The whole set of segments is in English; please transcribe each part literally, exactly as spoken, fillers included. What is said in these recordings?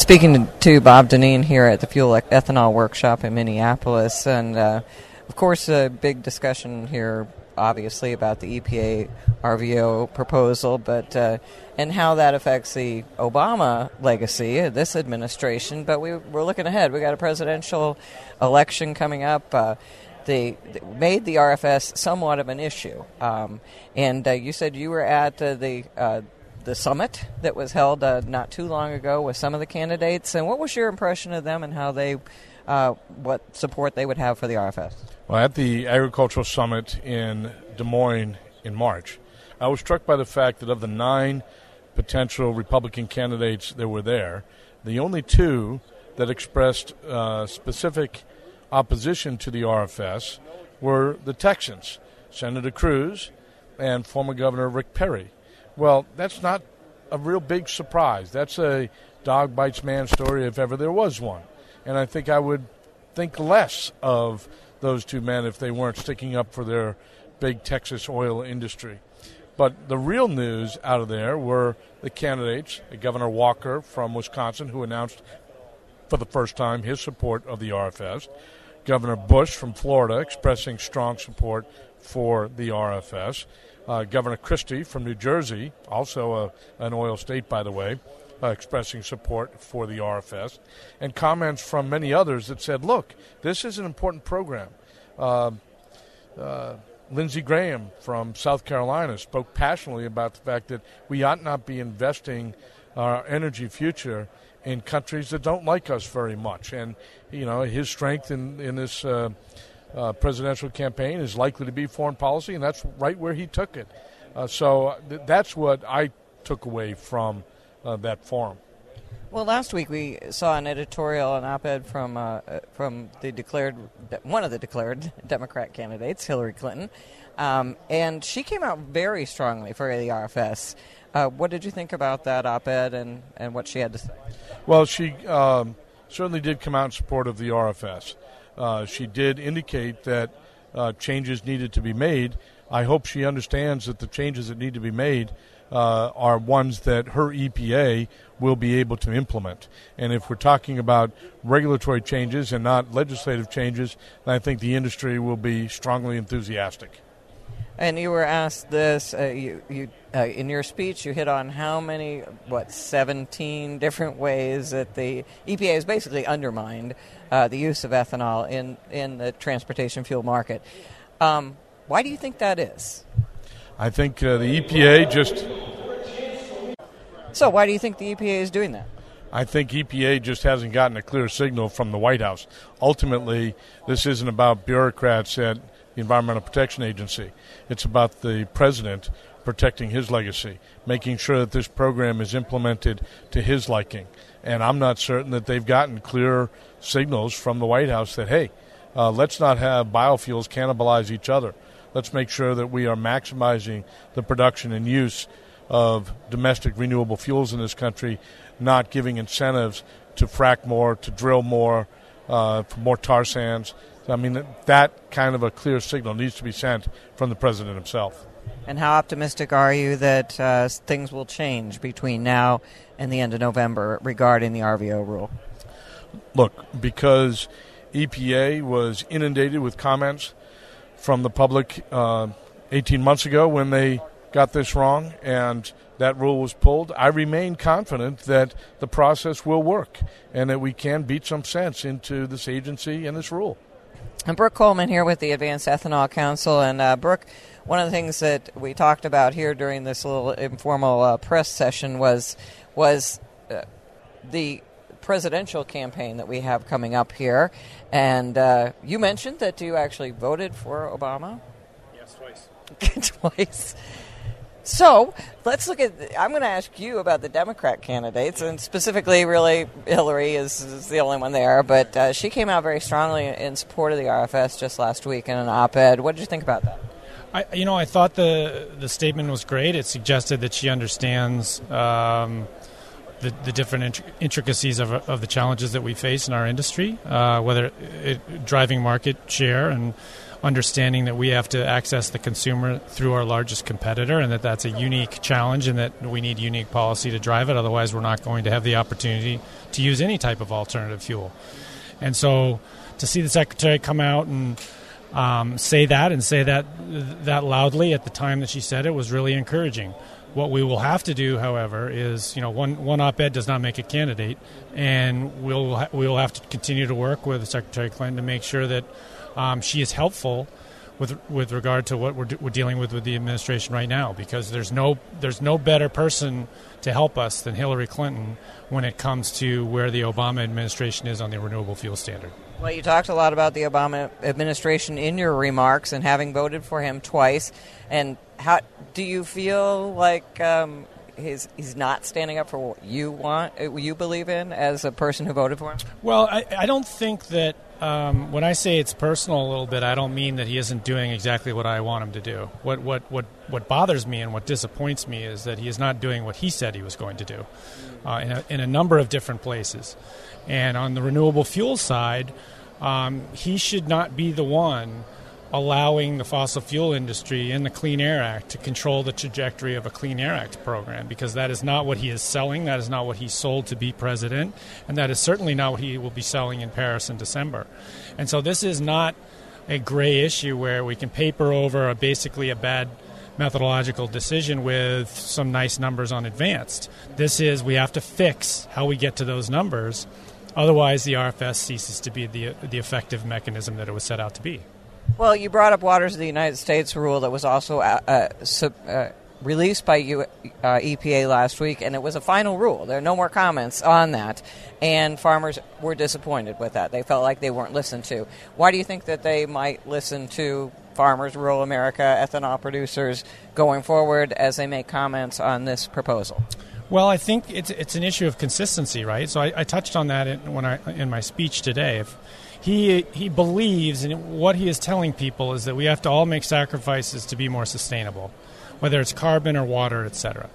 Speaking to Bob Dineen here at the Fuel Ethanol Workshop in Minneapolis, and uh, of course a big discussion here obviously about the E P A R V O proposal, but uh, and how that affects the Obama legacy, uh, this administration. But we, we're looking ahead. We got a presidential election coming up. Uh, they, they made the R F S somewhat of an issue, um, and uh, you said you were at uh, the uh, the summit that was held uh, not too long ago with some of the candidates. And what was your impression of them and how they, uh, what support they would have for the R F S? Well, at the Agricultural Summit in Des Moines in March, I was struck by the fact that of the nine potential Republican candidates that were there, the only two that expressed uh, specific opposition to the R F S were the Texans, Senator Cruz and former Governor Rick Perry. Well, that's not a real big surprise. That's a dog bites man story if ever there was one. And I think I would think less of those two men if they weren't sticking up for their big Texas oil industry. But the real news out of there were the candidates, Governor Walker from Wisconsin, who announced for the first time his support of the R F S, Governor Bush from Florida expressing strong support for the R F S, Uh, Governor Christie from New Jersey, also a, an oil state, by the way, uh, expressing support for the R F S, and comments from many others that said, look, this is an important program. Uh, uh, Lindsey Graham from South Carolina spoke passionately about the fact that we ought not be investing our energy future in countries that don't like us very much. And, you know, his strength in, in this uh, Uh, presidential campaign is likely to be foreign policy, and that's right where he took it. Uh, so th- that's what I took away from uh, that forum. Well, last week we saw an editorial, an op-ed from uh, from the declared one of the declared Democrat candidates, Hillary Clinton, um, and she came out very strongly for the R F S. Uh, what did you think about that op-ed and, and what she had to say? Well, she um, certainly did come out in support of the R F S. Uh, she did indicate that uh, changes needed to be made. I hope she understands that the changes that need to be made uh, are ones that her E P A will be able to implement. And if we're talking about regulatory changes and not legislative changes, then I think the industry will be strongly enthusiastic. And you were asked this, uh, you, you uh, in your speech, you hit on how many, what, seventeen different ways that the E P A has basically undermined uh, the use of ethanol in, in the transportation fuel market. Um, why do you think that is? I think uh, the E P A just... So why do you think the E P A is doing that? I think E P A just hasn't gotten a clear signal from the White House. Ultimately, this isn't about bureaucrats at the Environmental Protection Agency. It's about the president protecting his legacy, making sure that this program is implemented to his liking. And I'm not certain that they've gotten clear signals from the White House that, hey, uh, let's not have biofuels cannibalize each other. Let's make sure that we are maximizing the production and use of domestic renewable fuels in this country, not giving incentives to frack more, to drill more, uh, for more tar sands. I mean, that kind of a clear signal needs to be sent from the president himself. And how optimistic are you that uh, things will change between now and the end of November regarding the R V O rule? Look, because E P A was inundated with comments from the public uh, eighteen months ago when they got this wrong and that rule was pulled, I remain confident that the process will work and that we can beat some sense into this agency and this rule. I'm Brooke Coleman here with the Advanced Ethanol Council. And, uh, Brooke, one of the things that we talked about here during this little informal uh, press session was was uh, the presidential campaign that we have coming up here. And uh, you mentioned that you actually voted for Obama? Yes, twice. Twice. So let's look at, I'm going to ask you about the Democrat candidates, and specifically, really, Hillary is, is the only one there, but uh, she came out very strongly in support of the R F S just last week in an op-ed. What did you think about that? I, you know, I thought the the statement was great. It suggested that she understands um, the, the different int- intricacies of, of the challenges that we face in our industry, uh, whether it, driving market share and understanding that we have to access the consumer through our largest competitor, and that that's a unique challenge and that we need unique policy to drive it. Otherwise, we're not going to have the opportunity to use any type of alternative fuel. And so to see the Secretary come out and um, say that and say that that loudly at the time that she said it was really encouraging. What we will have to do, however, is, you know, one, one op-ed does not make a candidate, and we'll ha- we'll have to continue to work with Secretary Clinton to make sure that Um, she is helpful with with regard to what we're, de- we're dealing with with the administration right now, because there's no there's no better person to help us than Hillary Clinton when it comes to where the Obama administration is on the renewable fuel standard. Well, you talked a lot about the Obama administration in your remarks and having voted for him twice. And how do you feel like um, he's, he's not standing up for what you want, you believe in, as a person who voted for him? Well, I, I don't think that Um, when I say it's personal a little bit, I don't mean that he isn't doing exactly what I want him to do. What what what, what bothers me and what disappoints me is that he is not doing what he said he was going to do uh, in, a, in a number of different places. And on the renewable fuel side, um, he should not be the one allowing the fossil fuel industry in the Clean Air Act to control the trajectory of a Clean Air Act program, because that is not what he is selling, that is not what he sold to be president, and that is certainly not what he will be selling in Paris in December. And so this is not a gray issue where we can paper over a, basically a bad methodological decision with some nice numbers on advanced. This is, we have to fix how we get to those numbers, otherwise the R F S ceases to be the the effective mechanism that it was set out to be. Well, you brought up Waters of the United States rule that was also uh, uh, sub, uh, released by U, uh, E P A last week, and it was a final rule. There are no more comments on that, and farmers were disappointed with that. They felt like they weren't listened to. Why do you think that they might listen to farmers, rural America, ethanol producers going forward as they make comments on this proposal? Well, I think it's it's an issue of consistency, right? So I, I touched on that in, when I in my speech today. If He he believes, and what he is telling people is that we have to all make sacrifices to be more sustainable, whether it's carbon or water, et cetera.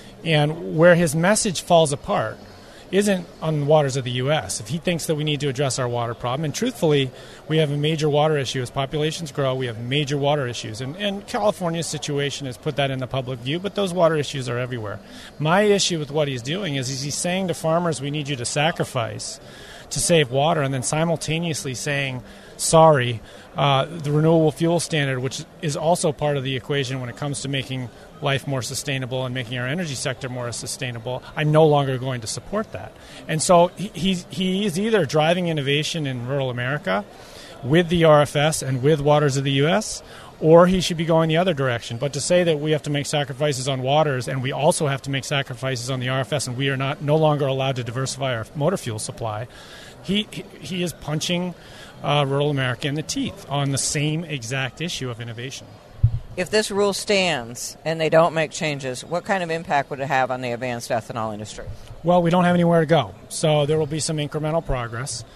And where his message falls apart isn't on the waters of the U S. If he thinks that we need to address our water problem, and truthfully, we have a major water issue. As populations grow, we have major water issues. And, and California's situation has put that in the public view, but those water issues are everywhere. My issue with what he's doing is, is he's saying to farmers, we need you to sacrifice to save water, and then simultaneously saying, sorry, uh, the renewable fuel standard, which is also part of the equation when it comes to making life more sustainable and making our energy sector more sustainable, I'm no longer going to support that. And so he, he's, he is either driving innovation in rural America with the R F S and with Waters of the U S, or he should be going the other direction. But to say that we have to make sacrifices on waters and we also have to make sacrifices on the R F S and we are not no longer allowed to diversify our motor fuel supply, he he, he is punching uh, rural America in the teeth on the same exact issue of innovation. If this rule stands and they don't make changes, what kind of impact would it have on the advanced ethanol industry? Well, we don't have anywhere to go. So there will be some incremental progress.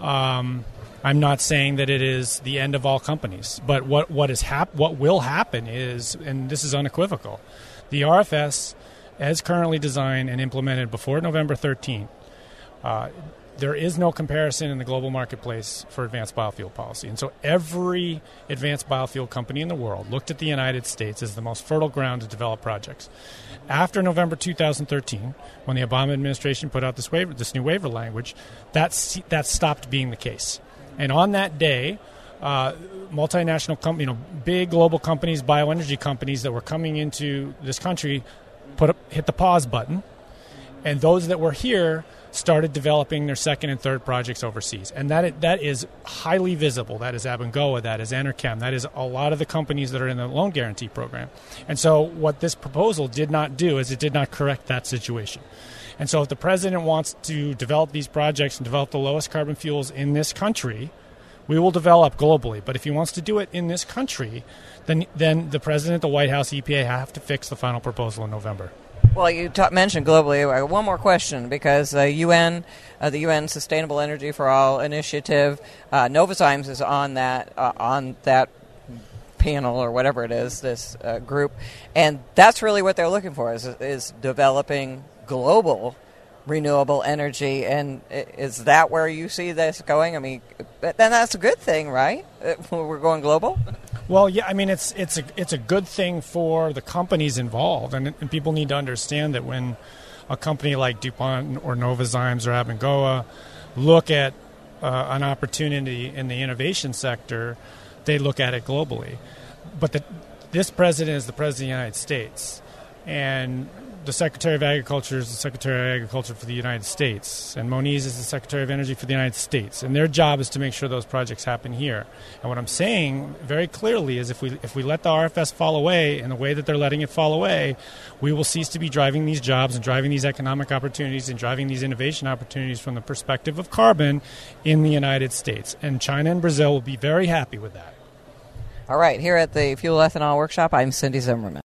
Um, I'm not saying that it is the end of all companies, but what what is hap- what will happen is, and this is unequivocal, the R F S, as currently designed and implemented before November thirteenth, uh, there is no comparison in the global marketplace for advanced biofuel policy. And so every advanced biofuel company in the world looked at the United States as the most fertile ground to develop projects. After November two thousand thirteen, when the Obama administration put out this waiver, this new waiver language, that that stopped being the case. And on that day, uh, multinational companies, you know, big global companies, bioenergy companies that were coming into this country, put up, hit the pause button, and those that were here started developing their second and third projects overseas. And that that is highly visible. That is Abengoa, that is Enerchem, that is a lot of the companies that are in the loan guarantee program. And so what this proposal did not do is it did not correct that situation. And so if the president wants to develop these projects and develop the lowest carbon fuels in this country, we will develop globally. But if he wants to do it in this country, then then the president, the White House, E P A have to fix the final proposal in November. Well, you ta- mentioned globally. I got one more question, because uh, U N, uh, the U N Sustainable Energy for All initiative, uh, Novozymes is on that uh, on that panel or whatever it is, this uh, group, and that's really what they're looking for is is developing global renewable energy. And is that where you see this going? I mean, then that's a good thing, right? We're going global? Well, yeah, I mean, it's it's a it's a good thing for the companies involved, and, and people need to understand that when a company like DuPont or Novozymes or Abengoa look at uh, an opportunity in the innovation sector, they look at it globally. But the, this president is the president of the United States, and the Secretary of Agriculture is the Secretary of Agriculture for the United States, and Moniz is the Secretary of Energy for the United States, and their job is to make sure those projects happen here. And what I'm saying very clearly is if we if we let the R F S fall away in the way that they're letting it fall away, we will cease to be driving these jobs and driving these economic opportunities and driving these innovation opportunities from the perspective of carbon in the United States. And China and Brazil will be very happy with that. All right, here at the Fuel Ethanol Workshop, I'm Cindy Zimmerman.